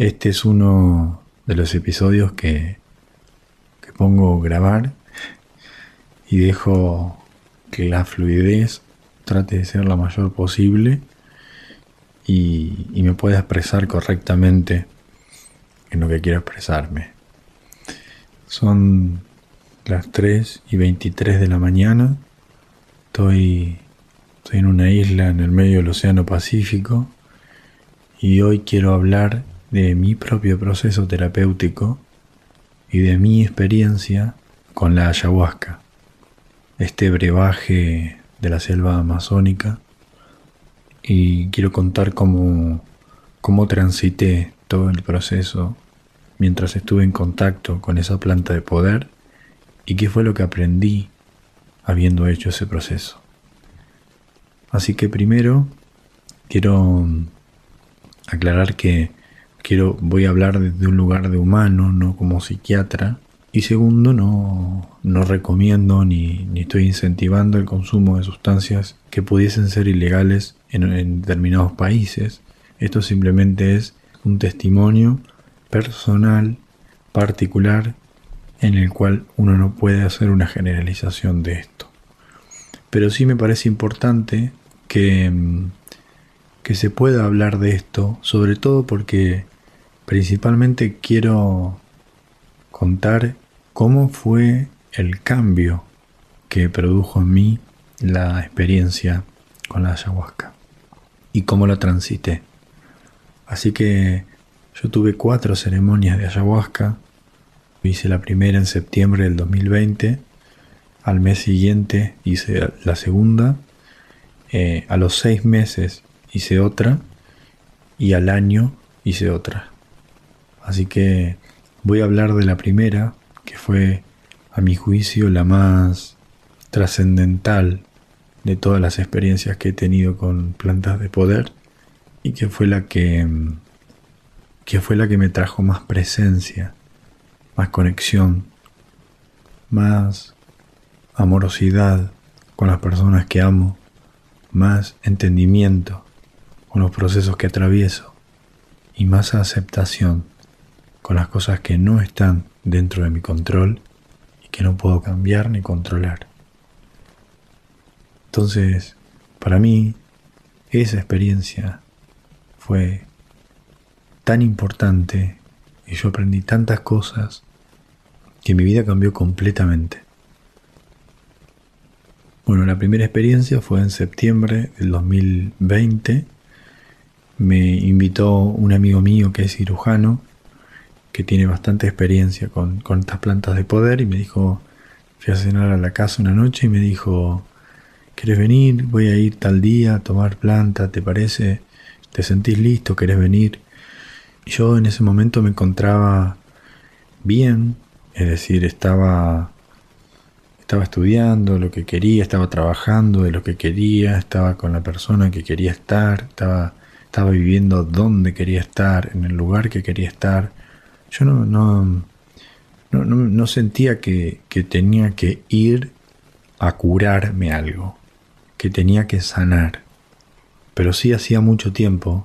Este es uno de los episodios que pongo a grabar y dejo que la fluidez trate de ser la mayor posible y me pueda expresar correctamente en lo que quiero expresarme. Son las 3:23 de la mañana. Estoy en una isla en el medio del Océano Pacífico y hoy quiero hablar de mi propio proceso terapéutico y de mi experiencia con la ayahuasca, este brebaje de la selva amazónica, y quiero contar cómo transité todo el proceso mientras estuve en contacto con esa planta de poder y qué fue lo que aprendí habiendo hecho ese proceso. Así que primero quiero aclarar que voy a hablar desde un lugar de humano, no como psiquiatra. Y segundo, no recomiendo ni estoy incentivando el consumo de sustancias que pudiesen ser ilegales en determinados países. Esto simplemente es un testimonio personal, particular, en el cual uno no puede hacer una generalización de esto. Pero sí me parece importante que se pueda hablar de esto, sobre todo porque principalmente quiero contar cómo fue el cambio que produjo en mí la experiencia con la ayahuasca y cómo la transité. Así que yo tuve 4 ceremonias de ayahuasca. Hice la primera en septiembre del 2020. Al mes siguiente hice la segunda. A los 6 meses hice otra. Y al año hice otra. Así que voy a hablar de la primera, que fue, a mi juicio, la más trascendental de todas las experiencias que he tenido con plantas de poder, y que fue la que me trajo más presencia, más conexión, más amorosidad con las personas que amo, más entendimiento con los procesos que atravieso y más aceptación con las cosas que no están dentro de mi control y que no puedo cambiar ni controlar. Entonces, para mí, esa experiencia fue tan importante y yo aprendí tantas cosas que mi vida cambió completamente. Bueno, la primera experiencia fue en septiembre del 2020. Me invitó un amigo mío que es cirujano, que tiene bastante experiencia con estas plantas de poder, y me dijo, fui a cenar a la casa una noche y me dijo, ¿querés venir? Voy a ir tal día a tomar planta, ¿te parece? ¿Te sentís listo? ¿Querés venir? Y yo en ese momento me encontraba bien, es decir, estaba estudiando lo que quería, estaba trabajando de lo que quería, estaba con la persona que quería estar, estaba viviendo donde quería estar, en el lugar que quería estar. Yo no sentía que tenía que ir a curarme algo, que tenía que sanar. Pero sí hacía mucho tiempo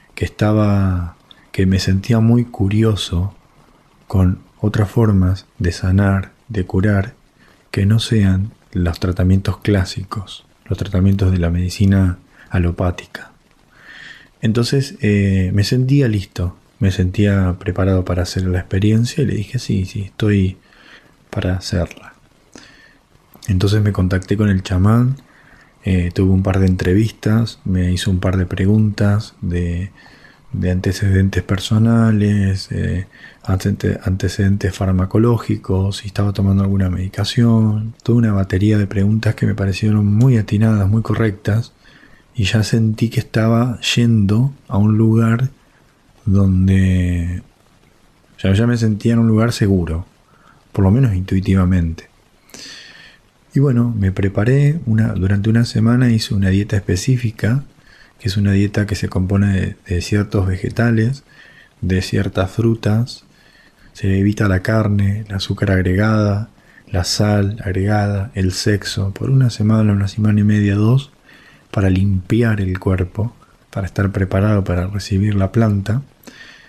que me sentía muy curioso con otras formas de sanar, de curar, que no sean los tratamientos clásicos, los tratamientos de la medicina alopática. Entonces me sentía listo. Me sentía preparado para hacer la experiencia y le dije, sí, estoy para hacerla. Entonces me contacté con el chamán, tuve un par de entrevistas, me hizo un par de preguntas de antecedentes personales, antecedentes farmacológicos, si estaba tomando alguna medicación, toda una batería de preguntas que me parecieron muy atinadas, muy correctas, y ya sentí que estaba yendo a un lugar donde ya me sentía en un lugar seguro, por lo menos intuitivamente. Y bueno, me preparé, durante una semana hice una dieta específica, que es una dieta que se compone de ciertos vegetales, de ciertas frutas, se evita la carne, el azúcar agregada, la sal agregada, el sexo, por una semana y media, 2, para limpiar el cuerpo, para estar preparado para recibir la planta.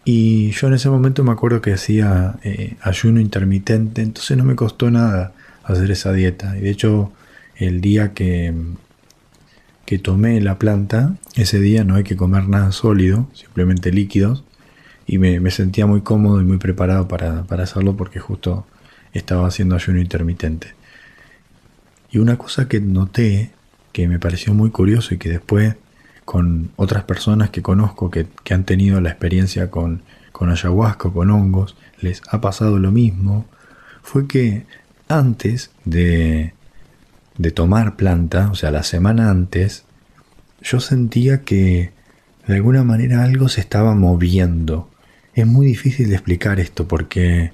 Y yo en ese momento me acuerdo que hacía ayuno intermitente, entonces no me costó nada hacer esa dieta. Y de hecho, el día que tomé la planta, ese día no hay que comer nada sólido, simplemente líquidos. Y me sentía muy cómodo y muy preparado para hacerlo porque justo estaba haciendo ayuno intermitente. Y una cosa que noté, que me pareció muy curioso y que después con otras personas que conozco que han tenido la experiencia con ayahuasca o con hongos, les ha pasado lo mismo, fue que antes de tomar planta, o sea, la semana antes, yo sentía que de alguna manera algo se estaba moviendo. Es muy difícil de explicar esto porque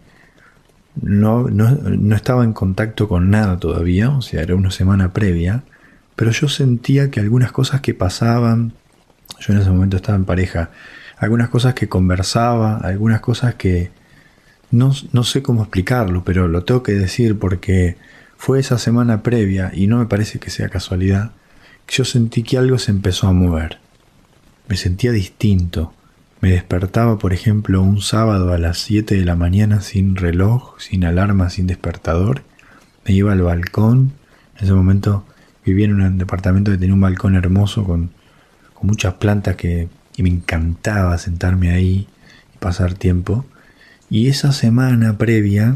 no estaba en contacto con nada todavía, o sea, era una semana previa, pero yo sentía que algunas cosas que pasaban, yo en ese momento estaba en pareja, algunas cosas que conversaba, algunas cosas que no sé cómo explicarlo, pero lo tengo que decir porque fue esa semana previa y no me parece que sea casualidad, que yo sentí que algo se empezó a mover. Me sentía distinto. Me despertaba, por ejemplo, un sábado a las 7 de la mañana sin reloj, sin alarma, sin despertador. Me iba al balcón. En ese momento vivía en un departamento que tenía un balcón hermoso con muchas plantas y me encantaba sentarme ahí y pasar tiempo. Y esa semana previa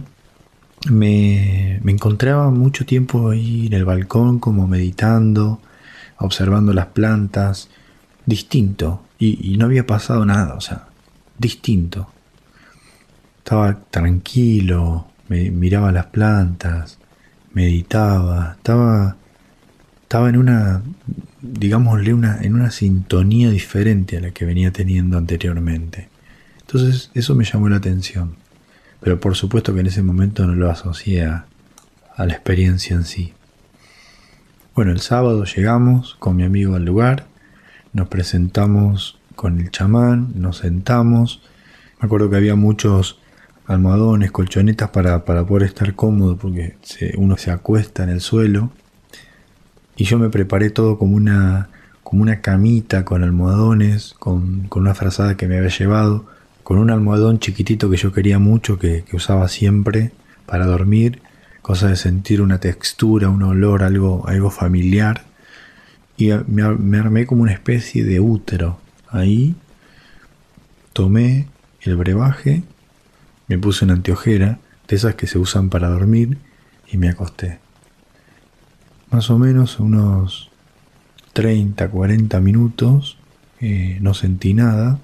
me encontraba mucho tiempo ahí en el balcón como meditando, observando las plantas, distinto. Y no había pasado nada, o sea, distinto. Estaba tranquilo, miraba las plantas, meditaba, estaba en una, digámosle, en una sintonía diferente a la que venía teniendo anteriormente. Entonces eso me llamó la atención. Pero por supuesto que en ese momento no lo asocié a la experiencia en sí. Bueno, el sábado llegamos con mi amigo al lugar, nos presentamos con el chamán, nos sentamos. Me acuerdo que había muchos almohadones, colchonetas para poder estar cómodo porque uno se acuesta en el suelo. Y yo me preparé todo como una camita con almohadones, con una frazada que me había llevado, con un almohadón chiquitito que yo quería mucho, que usaba siempre para dormir, cosa de sentir una textura, un olor, algo familiar. Y me armé como una especie de útero. Ahí tomé el brebaje, me puse una anteojera, de esas que se usan para dormir, y me acosté. Más o menos unos 30, 40 minutos, no sentí nada.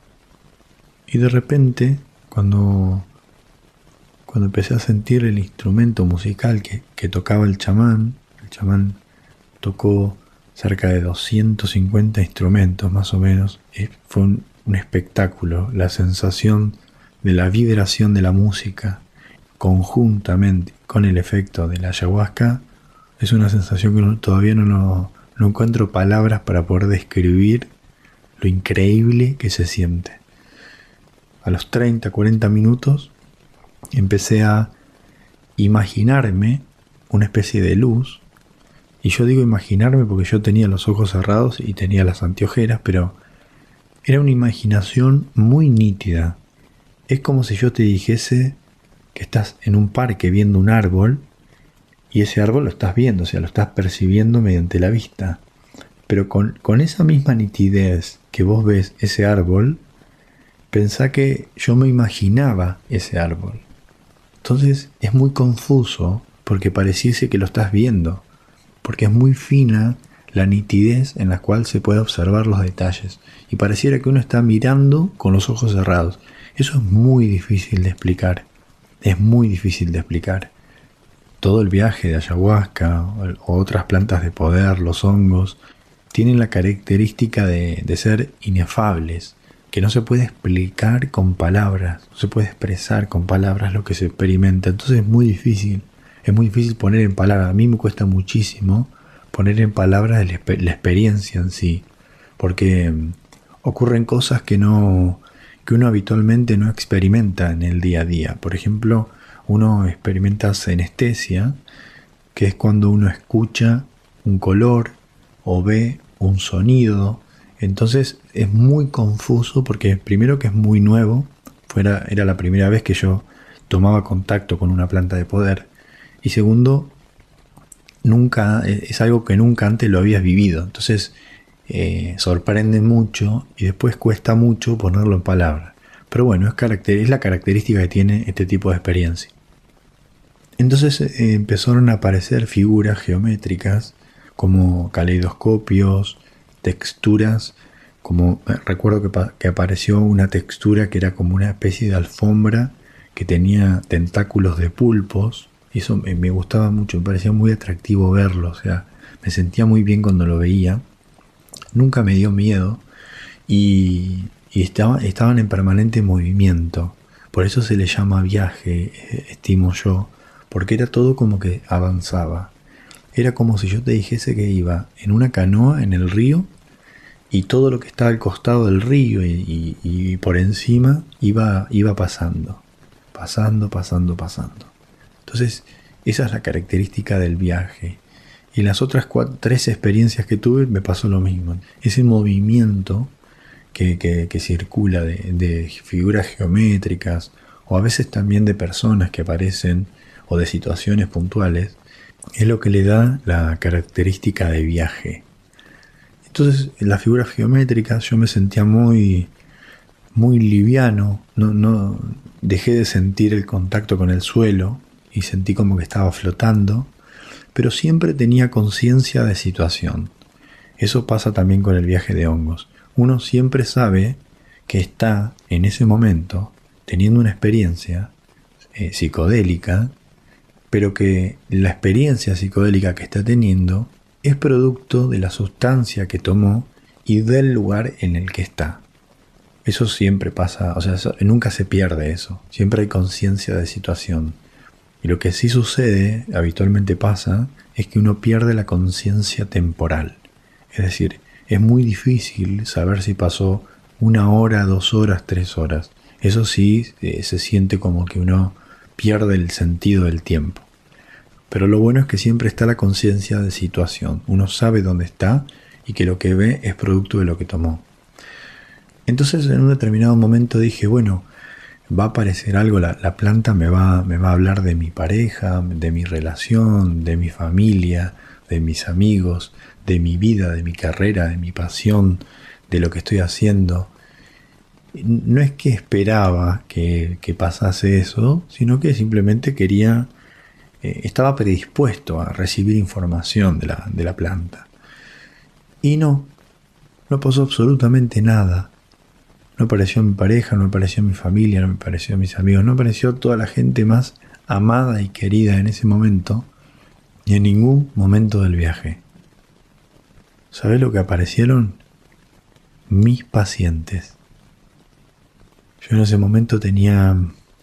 Y de repente, cuando empecé a sentir el instrumento musical que tocaba el chamán tocó cerca de 250 instrumentos más o menos. Fue un espectáculo, la sensación de la vibración de la música conjuntamente con el efecto de la ayahuasca es una sensación que todavía no encuentro palabras para poder describir lo increíble que se siente. A los 30, 40 minutos empecé a imaginarme una especie de luz. Y yo digo imaginarme porque yo tenía los ojos cerrados y tenía las anteojeras, pero era una imaginación muy nítida. Es como si yo te dijese que estás en un parque viendo un árbol y ese árbol lo estás viendo, o sea, lo estás percibiendo mediante la vista. Pero con esa misma nitidez que vos ves ese árbol, pensá que yo me imaginaba ese árbol. Entonces es muy confuso porque pareciese que lo estás viendo, porque es muy fina la nitidez en la cual se puede observar los detalles y pareciera que uno está mirando con los ojos cerrados. Eso es muy difícil de explicar, es muy difícil de explicar. Todo el viaje de ayahuasca o otras plantas de poder, los hongos, tienen la característica de ser inefables, que no se puede explicar con palabras, no se puede expresar con palabras lo que se experimenta. Entonces es muy difícil poner en palabras. A mí me cuesta muchísimo poner en palabras la experiencia en sí, porque ocurren cosas que uno habitualmente no experimenta en el día a día. Por ejemplo, uno experimenta senestesia, que es cuando uno escucha un color o ve un sonido Entonces es muy confuso porque primero que es muy nuevo, era la primera vez que yo tomaba contacto con una planta de poder, y segundo, es algo que nunca antes lo habías vivido. Entonces sorprende mucho y después cuesta mucho ponerlo en palabras. Pero bueno, es la característica que tiene este tipo de experiencia. Entonces empezaron a aparecer figuras geométricas como caleidoscopios, texturas, como recuerdo que apareció una textura que era como una especie de alfombra que tenía tentáculos de pulpos, y eso me gustaba mucho, me parecía muy atractivo verlo, o sea, me sentía muy bien cuando lo veía, nunca me dio miedo y estaban en permanente movimiento, por eso se le llama viaje, estimo yo, porque era todo como que avanzaba. Era como si yo te dijese que iba en una canoa en el río y todo lo que estaba al costado del río y por encima iba pasando. Entonces, esa es la característica del viaje. Y en las otras 3 experiencias que tuve me pasó lo mismo. Ese movimiento que circula de figuras geométricas o a veces también de personas que aparecen o de situaciones puntuales, es lo que le da la característica de viaje. Entonces, en las figuras geométricas yo me sentía muy liviano, no dejé de sentir el contacto con el suelo y sentí como que estaba flotando, pero siempre tenía conciencia de situación. Eso pasa también con el viaje de hongos. Uno siempre sabe que está en ese momento teniendo una experiencia psicodélica, pero que la experiencia psicodélica que está teniendo es producto de la sustancia que tomó y del lugar en el que está. Eso siempre pasa, o sea, nunca se pierde eso. Siempre hay conciencia de situación. Y lo que sí sucede, habitualmente pasa, es que uno pierde la conciencia temporal. Es decir, es muy difícil saber si pasó 1 hora, 2 horas, 3 horas. Eso sí, se siente como que uno pierde el sentido del tiempo. Pero lo bueno es que siempre está la conciencia de situación. Uno sabe dónde está y que lo que ve es producto de lo que tomó. Entonces en un determinado momento dije, bueno, va a aparecer algo, la planta me va a hablar de mi pareja, de mi relación, de mi familia, de mis amigos, de mi vida, de mi carrera, de mi pasión, de lo que estoy haciendo. No es que esperaba que pasase eso, sino que simplemente estaba predispuesto a recibir información de la planta. Y no pasó absolutamente nada. No apareció mi pareja, no apareció mi familia, no apareció mis amigos, no apareció toda la gente más amada y querida en ese momento, ni en ningún momento del viaje. ¿Sabés lo que aparecieron? Mis pacientes. Yo en ese momento tenía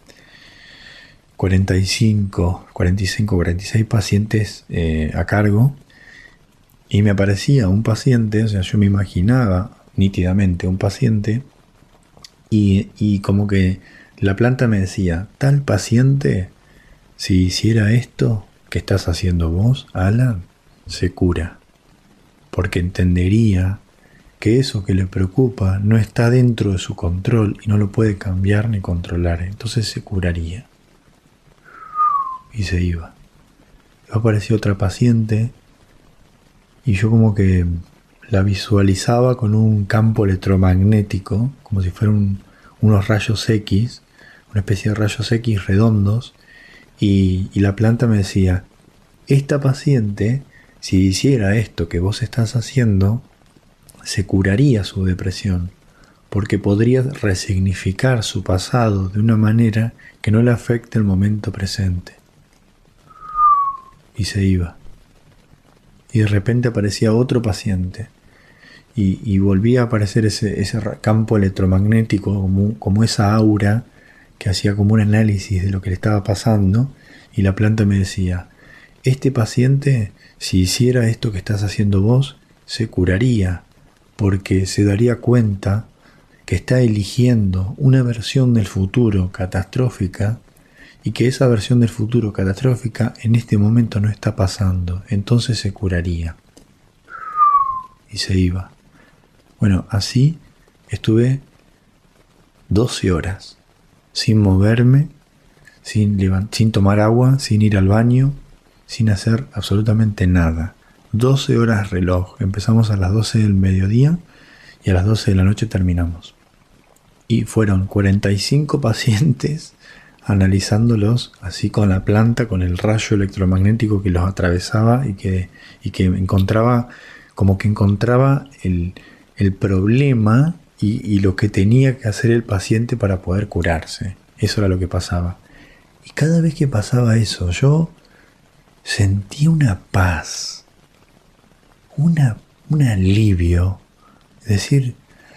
45, 46 pacientes a cargo, y me aparecía un paciente, o sea, yo me imaginaba nítidamente un paciente, y como que la planta me decía, tal paciente, si hiciera esto que estás haciendo vos, Alan, se cura, porque entendería que eso que le preocupa no está dentro de su control y no lo puede cambiar ni controlar, entonces se curaría. Y se iba. Luego apareció otra paciente y yo como que la visualizaba con un campo electromagnético, como si fueran unos rayos X, una especie de rayos X redondos, y la planta me decía, esta paciente, si hiciera esto que vos estás haciendo, se curaría su depresión, porque podría resignificar su pasado de una manera que no le afecte el momento presente. Y se iba. Y de repente aparecía otro paciente y volvía a aparecer ese campo electromagnético, como esa aura que hacía como un análisis de lo que le estaba pasando, y la planta me decía, este paciente, si hiciera esto que estás haciendo vos, se curaría, porque se daría cuenta que está eligiendo una versión del futuro catastrófica y que esa versión del futuro catastrófica en este momento no está pasando, entonces se curaría. Y se iba. Bueno, así estuve 12 horas, sin moverme, sin tomar agua, sin ir al baño, sin hacer absolutamente nada. 12 horas reloj. Empezamos a las 12 del mediodía y a las 12 de la noche terminamos. Y fueron 45 pacientes analizándolos así con la planta, con el rayo electromagnético que los atravesaba y que encontraba, como que encontraba el problema y lo que tenía que hacer el paciente para poder curarse. Eso era lo que pasaba. Y cada vez que pasaba eso, yo sentía una paz, un alivio. Es decir,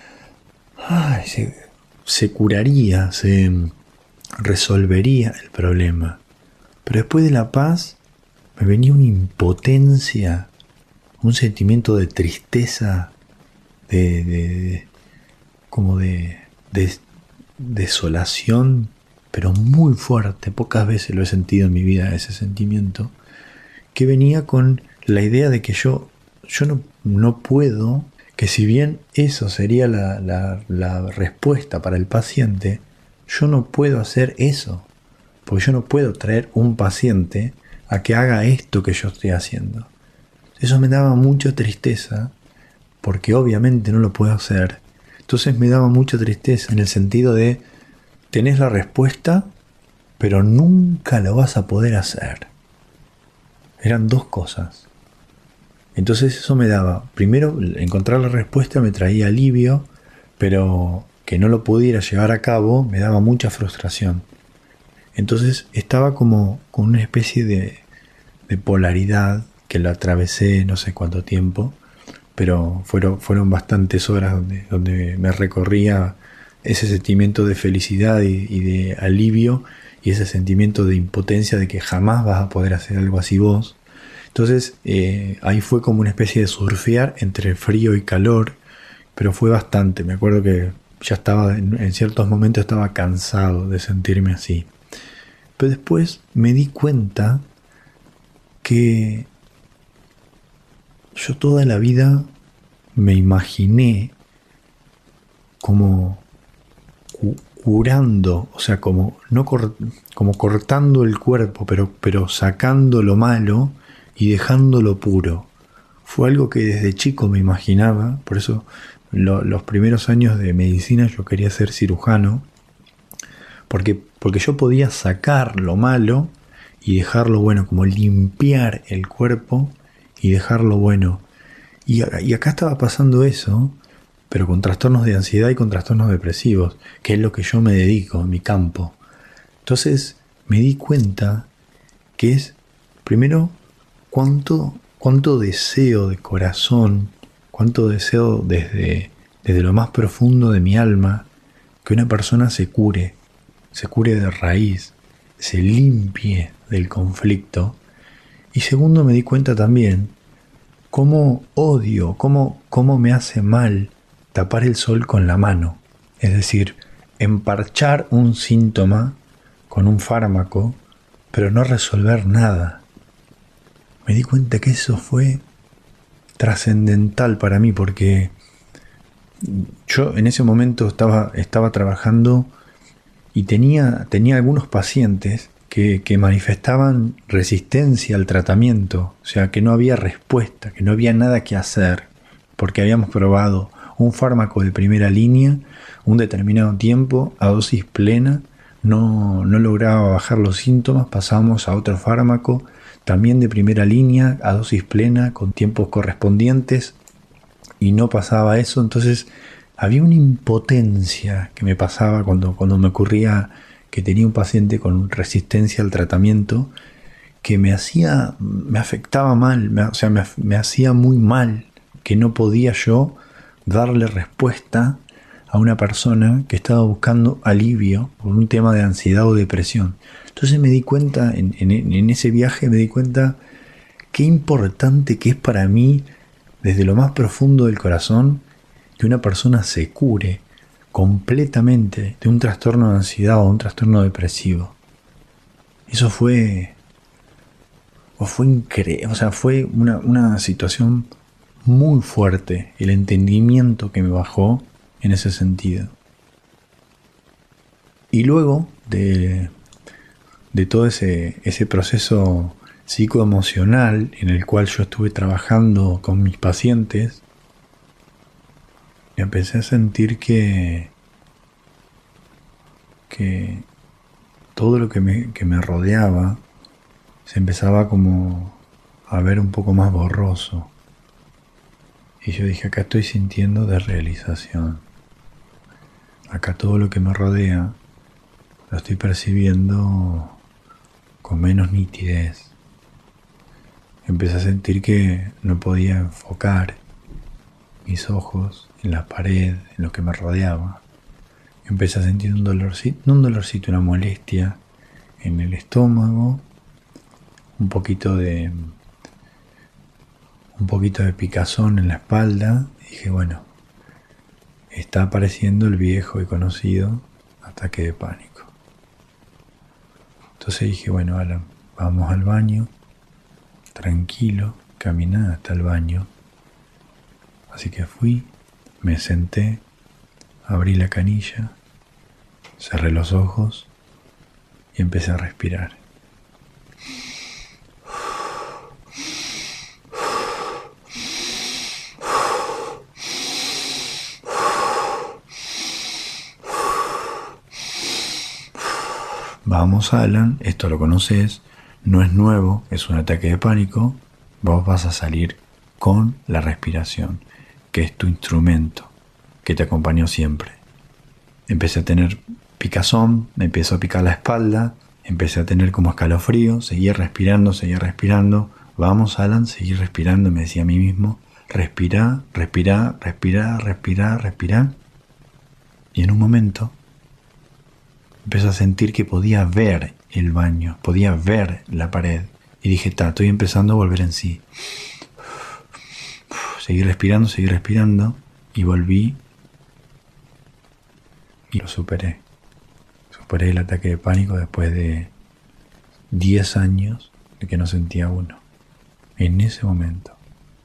se curaría, se resolvería el problema. Pero después de la paz me venía una impotencia, un sentimiento de tristeza, como de desolación, pero muy fuerte. Pocas veces lo he sentido en mi vida, ese sentimiento, que venía con la idea de que yo no puedo, que si bien eso sería la respuesta para el paciente, yo no puedo hacer eso, porque yo no puedo traer un paciente a que haga esto que yo estoy haciendo. Eso me daba mucha tristeza, porque obviamente no lo puedo hacer. Entonces me daba mucha tristeza en el sentido de, tenés la respuesta, pero nunca lo vas a poder hacer. Eran dos cosas. Entonces eso me daba, primero, encontrar la respuesta me traía alivio, pero que no lo pudiera llevar a cabo me daba mucha frustración. Entonces estaba como con una especie de polaridad que la atravesé no sé cuánto tiempo, pero fueron bastantes horas donde me recorría ese sentimiento de felicidad y de alivio y ese sentimiento de impotencia de que jamás vas a poder hacer algo así vos. Entonces ahí fue como una especie de surfear entre frío y calor, pero fue bastante. Me acuerdo que ya estaba, en ciertos momentos estaba cansado de sentirme así. Pero después me di cuenta que yo toda la vida me imaginé como curando, o sea, como cortando el cuerpo, pero sacando lo malo y dejándolo puro. Fue algo que desde chico me imaginaba, por eso los primeros años de medicina yo quería ser cirujano, porque yo podía sacar lo malo y dejarlo bueno, como limpiar el cuerpo y dejarlo bueno. Y acá estaba pasando eso, pero con trastornos de ansiedad y con trastornos depresivos, que es lo que yo me dedico, en mi campo. Entonces me di cuenta que es, primero, cuánto deseo de corazón, cuánto deseo desde lo más profundo de mi alma, que una persona se cure de raíz, se limpie del conflicto. Y segundo, me di cuenta también cómo odio, cómo me hace mal tapar el sol con la mano. Es decir, emparchar un síntoma con un fármaco, pero no resolver nada. Me di cuenta que eso fue trascendental para mí, porque yo en ese momento estaba trabajando y tenía algunos pacientes que manifestaban resistencia al tratamiento, o sea, que no había respuesta, que no había nada que hacer, porque habíamos probado un fármaco de primera línea, un determinado tiempo, a dosis plena, no lograba bajar los síntomas, pasamos a otro fármaco, también de primera línea, a dosis plena, con tiempos correspondientes, y no pasaba eso. Entonces había una impotencia que me pasaba cuando me ocurría que tenía un paciente con resistencia al tratamiento, que me afectaba mal, me hacía muy mal, que no podía yo darle respuesta a una persona que estaba buscando alivio por un tema de ansiedad o depresión. Entonces me di cuenta, en ese viaje me di cuenta qué importante que es para mí, desde lo más profundo del corazón, que una persona se cure completamente de un trastorno de ansiedad o un trastorno depresivo. Eso fue increíble, o sea, fue una situación muy fuerte el entendimiento que me bajó en ese sentido. Y luego de todo ese proceso psicoemocional en el cual yo estuve trabajando con mis pacientes, empecé a sentir que todo lo que me rodeaba se empezaba como a ver un poco más borroso. Y yo dije, acá estoy sintiendo desrealización. Acá todo lo que me rodea lo estoy percibiendo con menos nitidez. Empecé a sentir que no podía enfocar mis ojos en la pared, en lo que me rodeaba. Empecé a sentir un dolorcito, no un dolorcito, una molestia en el estómago, un poquito de picazón en la espalda. Y dije, bueno, está apareciendo el viejo y conocido ataque de pánico. Entonces dije, bueno, Alan, vamos al baño, tranquilo, caminá hasta el baño. Así que fui, me senté, abrí la canilla, cerré los ojos y empecé a respirar. Vamos, Alan, esto lo conoces, no es nuevo, es un ataque de pánico. Vos vas a salir con la respiración, que es tu instrumento, que te acompañó siempre. Empecé a tener picazón, me empezó a picar la espalda, empecé a tener como escalofrío, seguía respirando. Vamos, Alan, seguí respirando, me decía a mí mismo, respirá. Y en un momento empecé a sentir que podía ver el baño, podía ver la pared. Y dije, estoy empezando a volver en sí. Seguí respirando y volví y lo superé. Superé el ataque de pánico después de 10 años de que no sentía uno. En ese momento.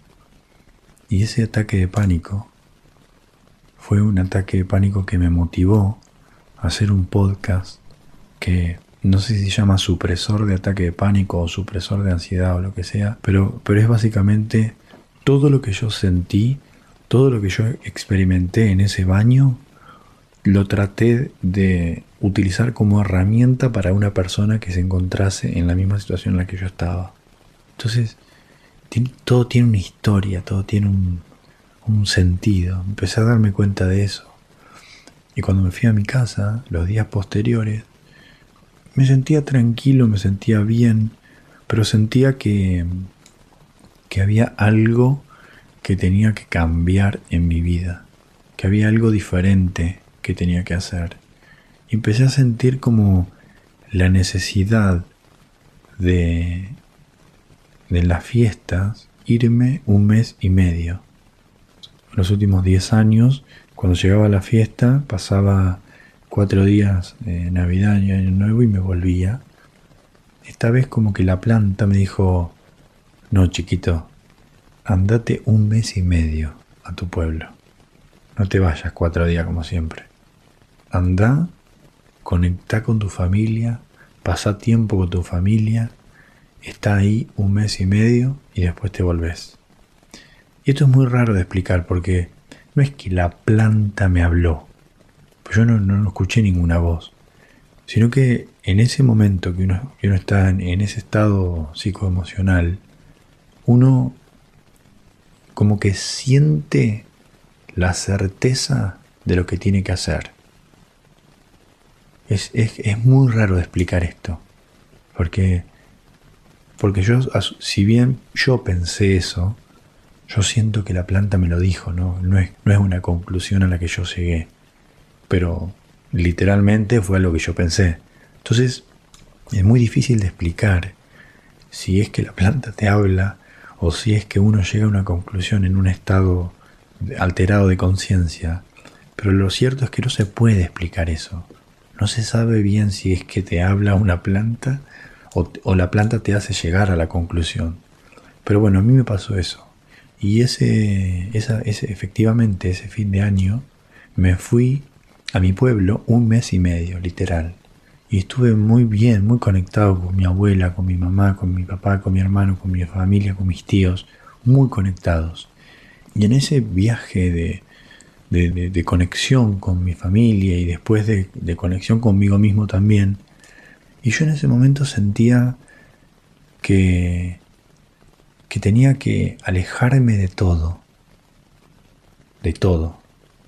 Y ese ataque de pánico fue un ataque de pánico que me motivó a hacer un podcast que no sé si se llama supresor de ataque de pánico o supresor de ansiedad o lo que sea, pero es básicamente todo lo que yo sentí, todo lo que yo experimenté en ese baño, lo traté de utilizar como herramienta para una persona que se encontrase en la misma situación en la que yo estaba. Entonces, todo tiene una historia, todo tiene un sentido. Empecé a darme cuenta de eso. Y cuando me fui a mi casa, los días posteriores, me sentía tranquilo, me sentía bien, pero sentía que había algo que tenía que cambiar en mi vida, que había algo diferente que tenía que hacer. Y empecé a sentir como la necesidad de las fiestas irme 1 mes y medio. Los últimos 10 años, cuando llegaba la fiesta, pasaba 4 días de Navidad y Año Nuevo y me volvía. Esta vez como que la planta me dijo, no, chiquito, andate 1 mes y medio a tu pueblo. No te vayas 4 días como siempre. Andá, conectá con tu familia, pasá tiempo con tu familia, está ahí 1 mes y medio y después te volvés. Y esto es muy raro de explicar porque no es que la planta me habló, pues yo no escuché ninguna voz, sino que en ese momento que uno está en ese estado psicoemocional, uno como que siente la certeza de lo que tiene que hacer. Es muy raro de explicar esto, porque yo, si bien yo pensé eso, yo siento que la planta me lo dijo, no es una conclusión a la que yo llegué, pero literalmente fue lo que yo pensé. Entonces es muy difícil de explicar si es que la planta te habla o si es que uno llega a una conclusión en un estado alterado de conciencia, pero lo cierto es que no se puede explicar eso. No se sabe bien si es que te habla una planta o la planta te hace llegar a la conclusión. Pero bueno, a mí me pasó eso. Y efectivamente, ese fin de año, me fui a mi pueblo 1 mes y medio, literal. Y estuve muy bien, muy conectado con mi abuela, con mi mamá, con mi papá, con mi hermano, con mi familia, con mis tíos, muy conectados. Y en ese viaje de conexión con mi familia y después de conexión conmigo mismo también, y yo en ese momento sentía que tenía que alejarme de todo, de todo.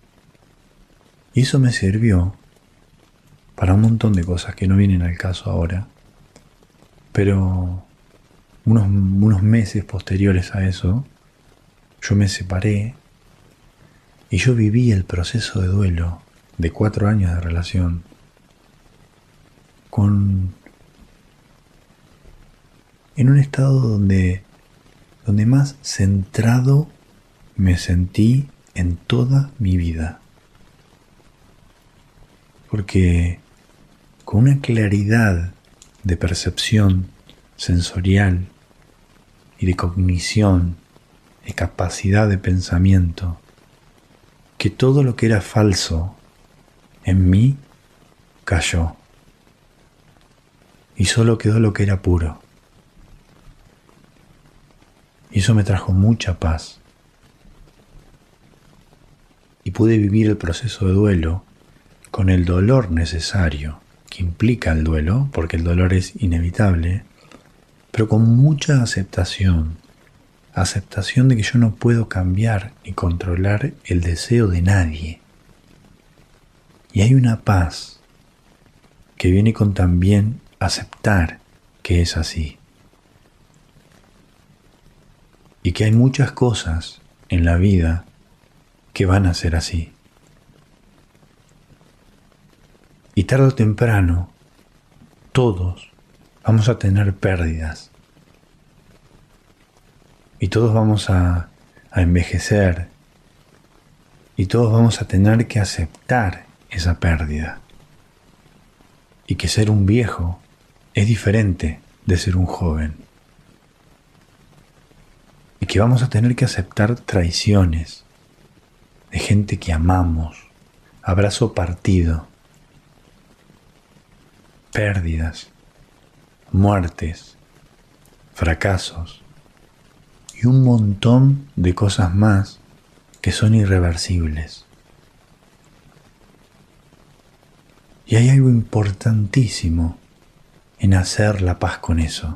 Y eso me sirvió para un montón de cosas que no vienen al caso ahora, pero unos meses posteriores a eso, yo me separé y yo viví el proceso de duelo de 4 años de relación en un estado donde más centrado me sentí en toda mi vida. Porque con una claridad de percepción sensorial y de cognición, de capacidad de pensamiento, que todo lo que era falso en mí cayó. Y solo quedó lo que era puro. Y eso me trajo mucha paz. Y pude vivir el proceso de duelo con el dolor necesario que implica el duelo, porque el dolor es inevitable, pero con mucha aceptación de que yo no puedo cambiar ni controlar el deseo de nadie. Y hay una paz que viene con también aceptar que es así. Y que hay muchas cosas en la vida que van a ser así. Y tarde o temprano, todos vamos a tener pérdidas. Y todos vamos a envejecer. Y todos vamos a tener que aceptar esa pérdida. Y que ser un viejo es diferente de ser un joven. Y que vamos a tener que aceptar traiciones de gente que amamos, abrazo partido, pérdidas, muertes, fracasos y un montón de cosas más que son irreversibles. Y hay algo importantísimo en hacer la paz con eso.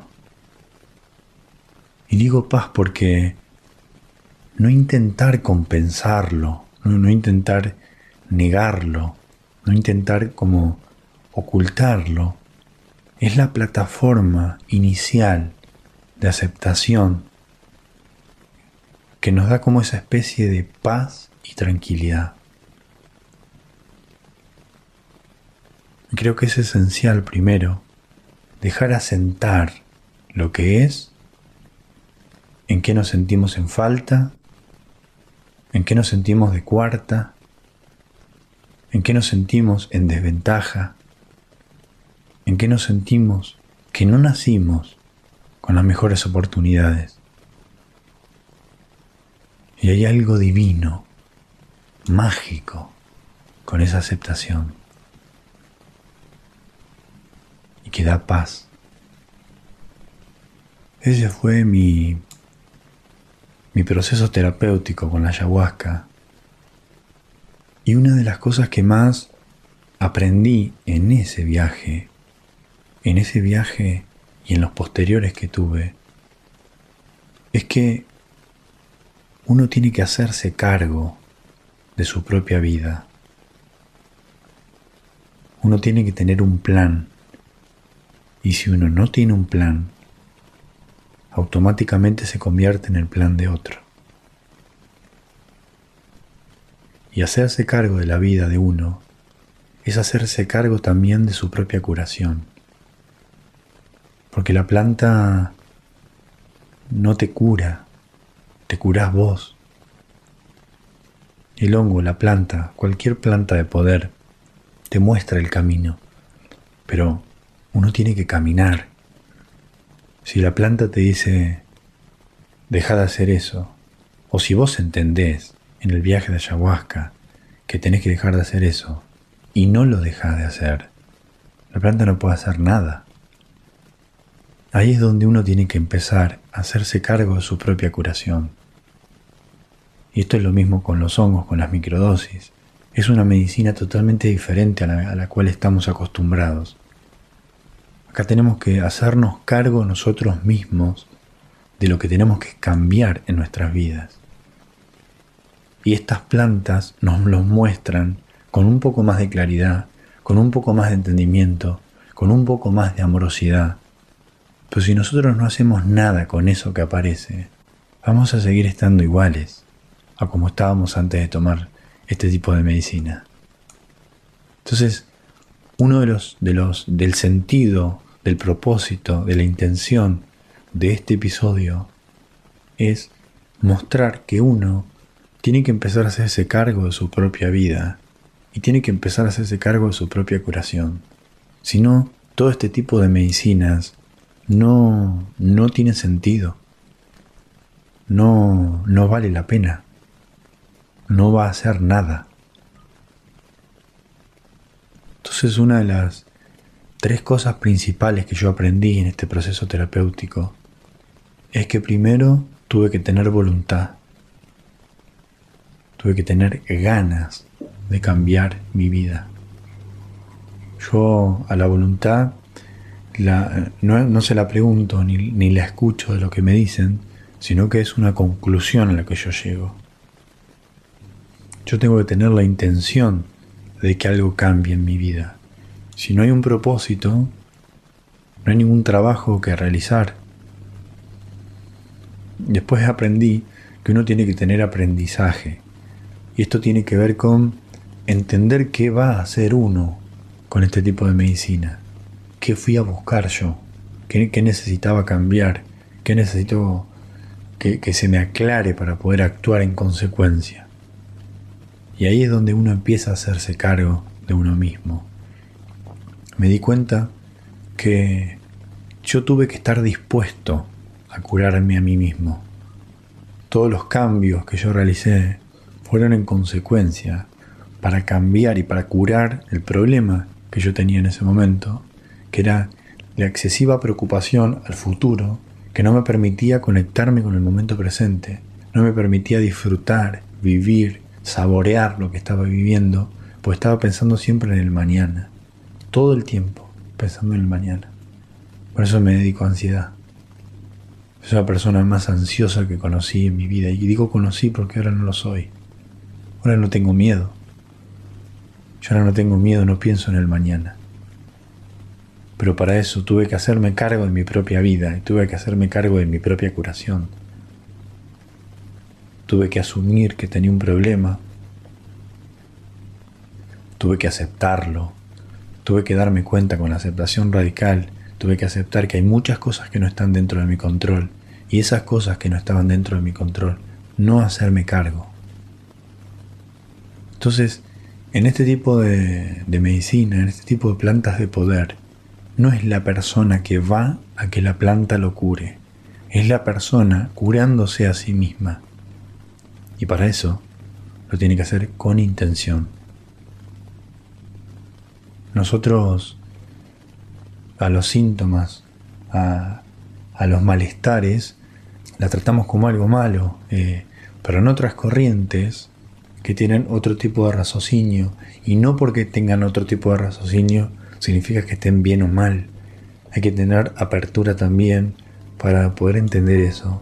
Y digo paz porque no intentar compensarlo, no intentar negarlo, no intentar como ocultarlo, es la plataforma inicial de aceptación que nos da como esa especie de paz y tranquilidad. Creo que es esencial primero dejar asentar lo que es, en qué nos sentimos en falta, en qué nos sentimos de cuarta, en qué nos sentimos en desventaja, en qué nos sentimos que no nacimos con las mejores oportunidades. Y hay algo divino, mágico, con esa aceptación. Y que da paz. Ese fue mi proceso terapéutico con la ayahuasca. Y una de las cosas que más aprendí en ese viaje y en los posteriores que tuve, es que uno tiene que hacerse cargo de su propia vida. Uno tiene que tener un plan. Y si uno no tiene un plan, automáticamente se convierte en el plan de otro. Y hacerse cargo de la vida de uno es hacerse cargo también de su propia curación. Porque la planta no te cura, te curás vos. El hongo, la planta, cualquier planta de poder, te muestra el camino, pero uno tiene que caminar. Si la planta te dice, deja de hacer eso, O si vos entendés en el viaje de ayahuasca que tenés que dejar de hacer eso y no lo dejás de hacer, la planta no puede hacer nada. Ahí es donde uno tiene que empezar a hacerse cargo de su propia curación. Y esto es lo mismo con los hongos, con las microdosis. Es una medicina totalmente diferente a la cual estamos acostumbrados. Acá tenemos que hacernos cargo nosotros mismos de lo que tenemos que cambiar en nuestras vidas. Y estas plantas nos lo muestran con un poco más de claridad, con un poco más de entendimiento, con un poco más de amorosidad. Pero si nosotros no hacemos nada con eso que aparece, vamos a seguir estando iguales a como estábamos antes de tomar este tipo de medicina. Entonces, uno del sentido, del propósito, de la intención de este episodio es mostrar que uno tiene que empezar a hacerse cargo de su propia vida y tiene que empezar a hacerse cargo de su propia curación. Si no, todo este tipo de medicinas no tiene sentido. No vale la pena. No va a hacer nada. Entonces, una de las 3 cosas principales que yo aprendí en este proceso terapéutico es que primero tuve que tener voluntad. Tuve que tener ganas de cambiar mi vida. Yo a la voluntad no se la pregunto ni la escucho de lo que me dicen, sino que es una conclusión a la que yo llego. Yo tengo que tener la intención de que algo cambie en mi vida. Si no hay un propósito, no hay ningún trabajo que realizar. Después aprendí que uno tiene que tener aprendizaje. Y esto tiene que ver con entender qué va a hacer uno con este tipo de medicina. ¿Qué fui a buscar yo? ¿Qué necesitaba cambiar? ¿Qué necesito que se me aclare para poder actuar en consecuencia? Y ahí es donde uno empieza a hacerse cargo de uno mismo. Me di cuenta que yo tuve que estar dispuesto a curarme a mí mismo. Todos los cambios que yo realicé fueron en consecuencia para cambiar y para curar el problema que yo tenía en ese momento, que era la excesiva preocupación al futuro que no me permitía conectarme con el momento presente, no me permitía disfrutar, vivir, saborear lo que estaba viviendo, pues estaba pensando siempre en el mañana, todo el tiempo pensando en el mañana. Por eso me dedico a ansiedad. Soy la persona más ansiosa que conocí en mi vida, y digo conocí porque ahora no lo soy. Ahora no tengo miedo. Yo ahora no tengo miedo, no pienso en el mañana. Pero para eso tuve que hacerme cargo de mi propia vida y tuve que hacerme cargo de mi propia curación. Tuve que asumir que tenía un problema. Tuve que aceptarlo. Tuve que darme cuenta con la aceptación radical. Tuve que aceptar que hay muchas cosas que no están dentro de mi control. Y esas cosas que no estaban dentro de mi control, no hacerme cargo. Entonces, en este tipo de medicina, en este tipo de plantas de poder, no es la persona que va a que la planta lo cure. Es la persona curándose a sí misma. Y para eso lo tiene que hacer con intención. Nosotros a los síntomas, a los malestares, la tratamos como algo malo, pero en otras corrientes que tienen otro tipo de raciocinio, y no porque tengan otro tipo de raciocinio significa que estén bien o mal. Hay que tener apertura también para poder entender eso.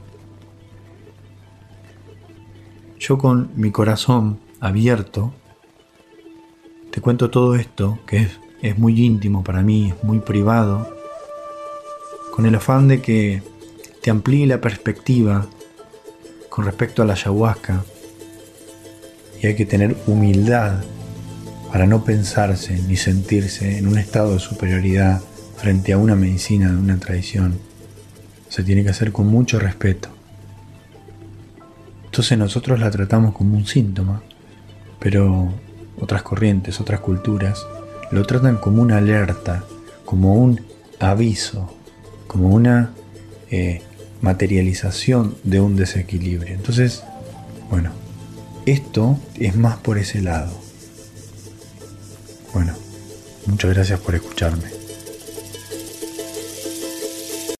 Yo con mi corazón abierto te cuento todo esto que es muy íntimo para mí, es muy privado, con el afán de que te amplíe la perspectiva con respecto a la ayahuasca. Y hay que tener humildad para no pensarse ni sentirse en un estado de superioridad frente a una medicina de una tradición. Se tiene que hacer con mucho respeto. Entonces nosotros la tratamos como un síntoma, pero otras corrientes, otras culturas, lo tratan como una alerta, como un aviso, como una materialización de un desequilibrio. Entonces, Bueno, esto es más por ese lado. Bueno, muchas gracias por escucharme.